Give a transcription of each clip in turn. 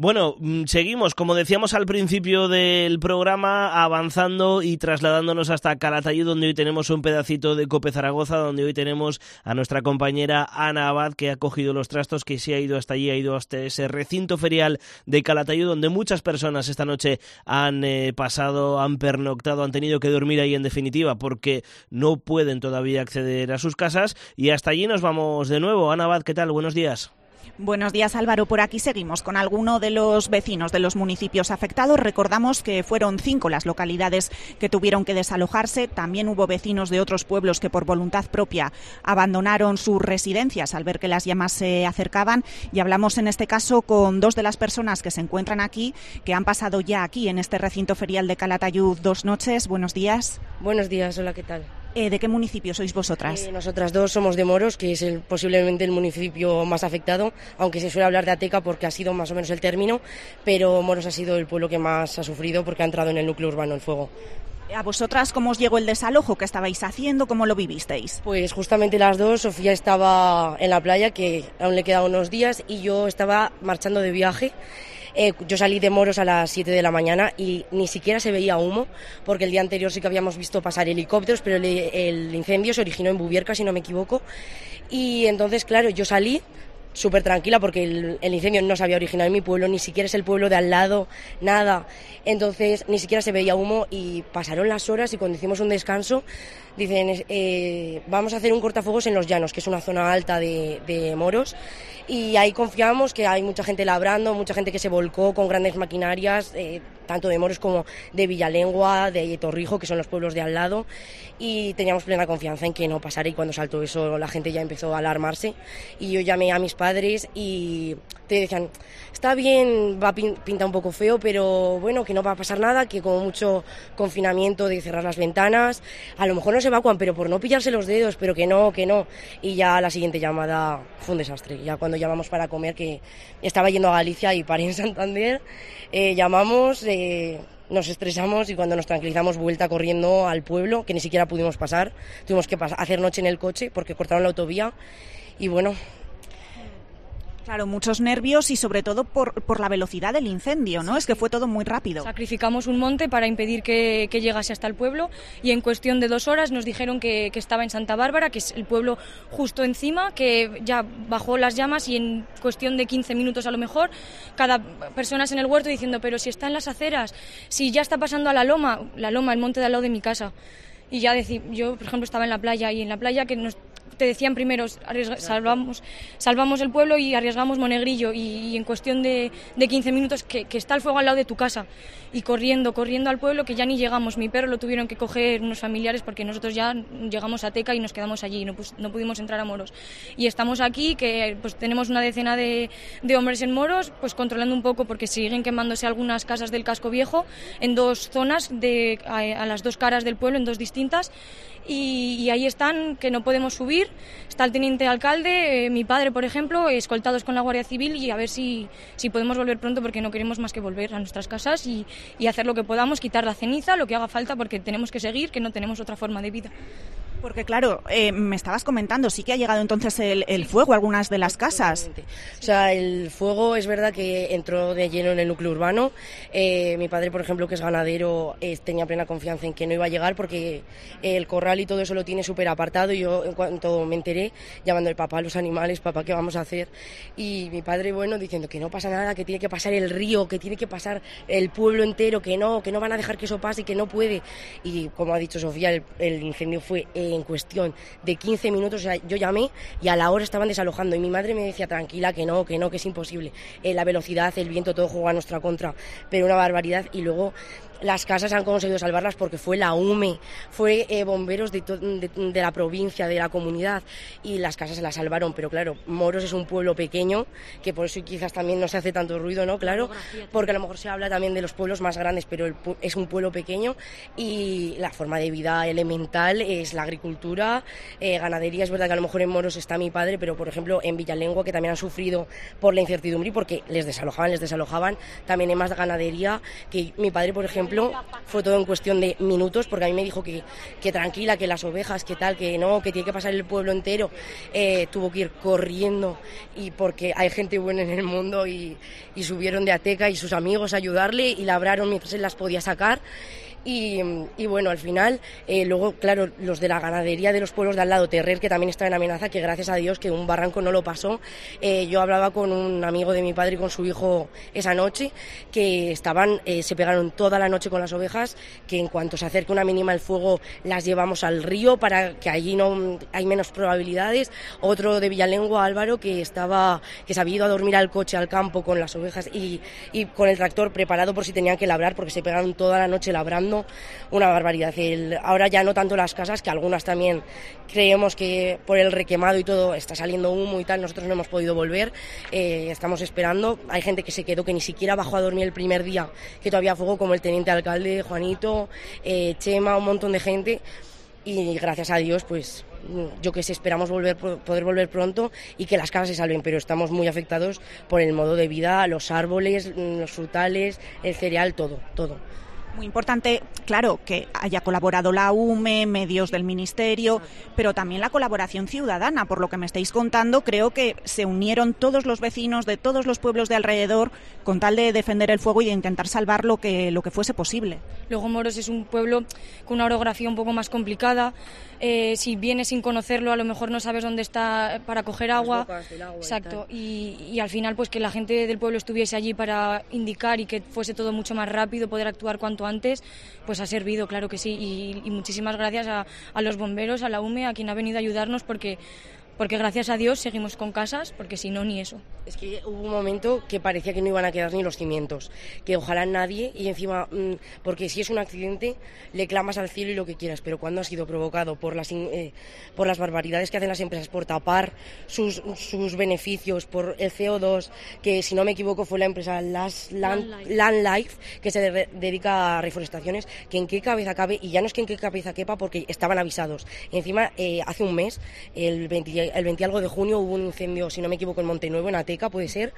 Bueno, seguimos, como decíamos al principio del programa, avanzando y trasladándonos hasta Calatayud, donde hoy tenemos un pedacito de COPE Zaragoza, donde hoy tenemos a nuestra compañera Ana Abad, que ha cogido los trastos, que se ha ido hasta allí, ha ido hasta ese recinto ferial de Calatayud, donde muchas personas esta noche han pasado, han pernoctado, han tenido que dormir ahí en definitiva, porque no pueden todavía acceder a sus casas, y hasta allí nos vamos de nuevo. Ana Abad, ¿qué tal? Buenos días. Buenos días, Álvaro. Por aquí seguimos con alguno de los vecinos de los municipios afectados. Recordamos que fueron 5 las localidades que tuvieron que desalojarse. También hubo vecinos de otros pueblos que por voluntad propia abandonaron sus residencias al ver que las llamas se acercaban. Y hablamos en este caso con 2 de las personas que se encuentran aquí, que han pasado ya aquí en este recinto ferial de Calatayud 2 noches. Buenos días. Buenos días, hola, ¿qué tal? ¿De qué municipio sois vosotras? Nosotras 2 somos de Moros, que es posiblemente el municipio más afectado, aunque se suele hablar de Ateca porque ha sido más o menos el término, pero Moros ha sido el pueblo que más ha sufrido porque ha entrado en el núcleo urbano el fuego. ¿A vosotras cómo os llegó el desalojo? ¿Qué estabais haciendo? ¿Cómo lo vivisteis? Pues justamente las 2, Sofía estaba en la playa, que aún le quedaban unos días, y yo estaba marchando de viaje. Yo salí de Moros a las 7 de la mañana y ni siquiera se veía humo, porque el día anterior sí que habíamos visto pasar helicópteros, pero el incendio se originó en Bubierca, si no me equivoco. Y entonces, claro, yo salí súper tranquila porque el incendio no se había originado en mi pueblo, ni siquiera es el pueblo de al lado, nada. Entonces ni siquiera se veía humo y pasaron las horas y cuando hicimos un descanso dicen vamos a hacer un cortafuegos en Los Llanos, que es una zona alta de Moros, y ahí confiamos que hay mucha gente labrando, mucha gente que se volcó con grandes maquinarias, tanto de Moros como de Villalengua, de Torrijo, que son los pueblos de al lado, y teníamos plena confianza en que no pasara, y cuando saltó eso la gente ya empezó a alarmarse y yo llamé a mis padres y te decían, está bien, pinta un poco feo, pero bueno, que no va a pasar nada, que como mucho confinamiento de cerrar las ventanas, a lo mejor no se evacuan, pero por no pillarse los dedos, pero que no, y ya la siguiente llamada fue un desastre. Ya cuando llamamos para comer, que estaba yendo a Galicia y paré en Santander, llamamos, nos estresamos y cuando nos tranquilizamos vuelta corriendo al pueblo, que ni siquiera pudimos pasar, tuvimos que hacer noche en el coche porque cortaron la autovía y bueno. Claro, muchos nervios y sobre todo por la velocidad del incendio, ¿no? Es que fue todo muy rápido. Sacrificamos un monte para impedir que llegase hasta el pueblo y en cuestión de 2 horas nos dijeron que estaba en Santa Bárbara, que es el pueblo justo encima, que ya bajó las llamas y en cuestión de 15 minutos a lo mejor, cada persona en el huerto diciendo, pero si está en las aceras, si ya está pasando a la loma, el monte de al lado de mi casa. Y ya yo, por ejemplo, estaba en la playa y en la playa que te decían primero salvamos el pueblo y arriesgamos Monegrillo y en cuestión de 15 minutos que está el fuego al lado de tu casa y corriendo al pueblo que ya ni llegamos. Mi perro lo tuvieron que coger unos familiares porque nosotros ya llegamos a Teca y nos quedamos allí, no pudimos entrar a Moros. Y estamos aquí que pues tenemos una decena de hombres en Moros pues controlando un poco porque siguen quemándose algunas casas del casco viejo en 2 zonas a las 2 caras del pueblo, en 2 distintas. Y ahí están, que no podemos subir. Está el teniente alcalde, mi padre, por ejemplo, escoltados con la Guardia Civil y a ver si podemos volver pronto porque no queremos más que volver a nuestras casas y hacer lo que podamos, quitar la ceniza, lo que haga falta porque tenemos que seguir, que no tenemos otra forma de vida. Porque claro, me estabas comentando, sí que ha llegado entonces el fuego a algunas de las casas. O sea, el fuego es verdad que entró de lleno en el núcleo urbano. Mi padre, por ejemplo, que es ganadero, tenía plena confianza en que no iba a llegar porque el corral y todo eso lo tiene súper apartado y yo en cuanto me enteré, llamando al papá a los animales, papá, ¿qué vamos a hacer? Y mi padre, bueno, diciendo que no pasa nada, que tiene que pasar el río, que tiene que pasar el pueblo entero, que no van a dejar que eso pase, que no puede. Y como ha dicho Sofía, el incendio fue en cuestión de 15 minutos, o sea, yo llamé y a la hora estaban desalojando y mi madre me decía tranquila, que no, que es imposible. La velocidad, el viento, todo juega a nuestra contra, pero una barbaridad. Y luego las casas han conseguido salvarlas porque fue la UME, fue bomberos de la provincia, de la comunidad, y las casas se las salvaron, pero claro, Moros es un pueblo pequeño, que por eso quizás también no se hace tanto ruido, ¿no? Claro, porque a lo mejor se habla también de los pueblos más grandes, pero es un pueblo pequeño y la forma de vida elemental es la agricultura agricultura, ganadería. Es verdad que a lo mejor en Moros está mi padre, pero por ejemplo en Villalengua, que también han sufrido por la incertidumbre y porque les desalojaban, también hay más ganadería, que mi padre, por ejemplo, fue todo en cuestión de minutos, porque a mí me dijo que tranquila, que las ovejas, que tal, que no, que tiene que pasar el pueblo entero. Tuvo que ir corriendo, y porque hay gente buena en el mundo, y subieron de Ateca y sus amigos a ayudarle y labraron mientras él las podía sacar. Y bueno, al final, luego, claro, los de la ganadería de los pueblos de al lado, Terrer, que también está en amenaza, que gracias a Dios que un barranco no lo pasó. Yo hablaba con un amigo de mi padre y con su hijo esa noche, que se pegaron toda la noche con las ovejas, que en cuanto se acerque una mínima el fuego las llevamos al río para que allí no hay menos probabilidades. Otro de Villalengua, Álvaro, que se había ido a dormir al coche, al campo, con las ovejas y con el tractor preparado por si tenían que labrar, porque se pegaron toda la noche labrando. Una barbaridad. Ahora ya no tanto las casas, que algunas también creemos que por el requemado y todo está saliendo humo y tal, nosotros no hemos podido volver, estamos esperando. Hay gente que se quedó, que ni siquiera bajó a dormir el primer día que todavía fuego, como el teniente alcalde, Juanito, Chema, un montón de gente, y gracias a Dios, pues yo que sé, esperamos poder volver pronto y que las casas se salven, pero estamos muy afectados por el modo de vida, los árboles, los frutales, el cereal, todo. Muy importante, claro, que haya colaborado la UME, medios del Ministerio, pero también la colaboración ciudadana. Por lo que me estáis contando, creo que se unieron todos los vecinos de todos los pueblos de alrededor con tal de defender el fuego y de intentar salvar lo que fuese posible. Luego Moros es un pueblo con una orografía un poco más complicada. Si vienes sin conocerlo, a lo mejor no sabes dónde está para coger agua. Exacto. Y al final, pues que la gente del pueblo estuviese allí para indicar y que fuese todo mucho más rápido, poder actuar cuanto antes, pues ha servido, claro que sí. Y muchísimas gracias a los bomberos, a la UME, a quien ha venido a ayudarnos, porque gracias a Dios seguimos con casas, porque si no, ni eso. Es que hubo un momento que parecía que no iban a quedar ni los cimientos, que ojalá nadie, y encima, porque si es un accidente, le clamas al cielo y lo que quieras, pero cuando ha sido provocado por las barbaridades que hacen las empresas, por tapar sus beneficios, por el CO2, que si no me equivoco fue la empresa Land Life, que se dedica a reforestaciones, que en qué cabeza cabe, y ya no es que en qué cabeza quepa, porque estaban avisados. Y encima, hace un mes, el 20 algo de junio, hubo un incendio, si no me equivoco, en Montenuevo, en Ateca, puede ser,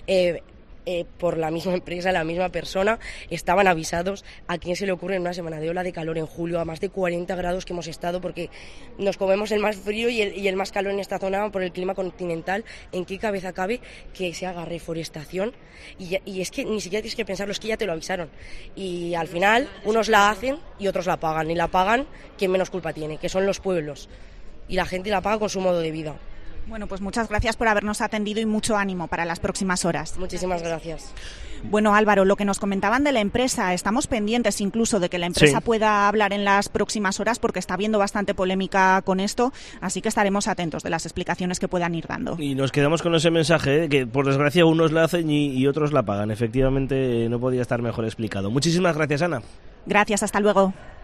por la misma empresa, la misma persona. Estaban avisados. ¿A quién se le ocurre en una semana de ola de calor en julio, a más de 40 grados que hemos estado, porque nos comemos el más frío y el más calor en esta zona por el clima continental? ¿En qué cabeza cabe que se haga reforestación? Y es que ni siquiera tienes que pensarlo, es que ya te lo avisaron. Y al final, unos la hacen y otros la pagan. Y la pagan quien menos culpa tiene, que son los pueblos. Y la gente la paga con su modo de vida. Bueno, pues muchas gracias por habernos atendido y mucho ánimo para las próximas horas. Muchísimas gracias. Bueno, Álvaro, lo que nos comentaban de la empresa, estamos pendientes incluso de que la empresa pueda hablar en las próximas horas, porque está habiendo bastante polémica con esto, así que estaremos atentos de las explicaciones que puedan ir dando. Y nos quedamos con ese mensaje, que por desgracia unos la hacen y otros la pagan. Efectivamente, no podía estar mejor explicado. Muchísimas gracias, Ana. Gracias, hasta luego.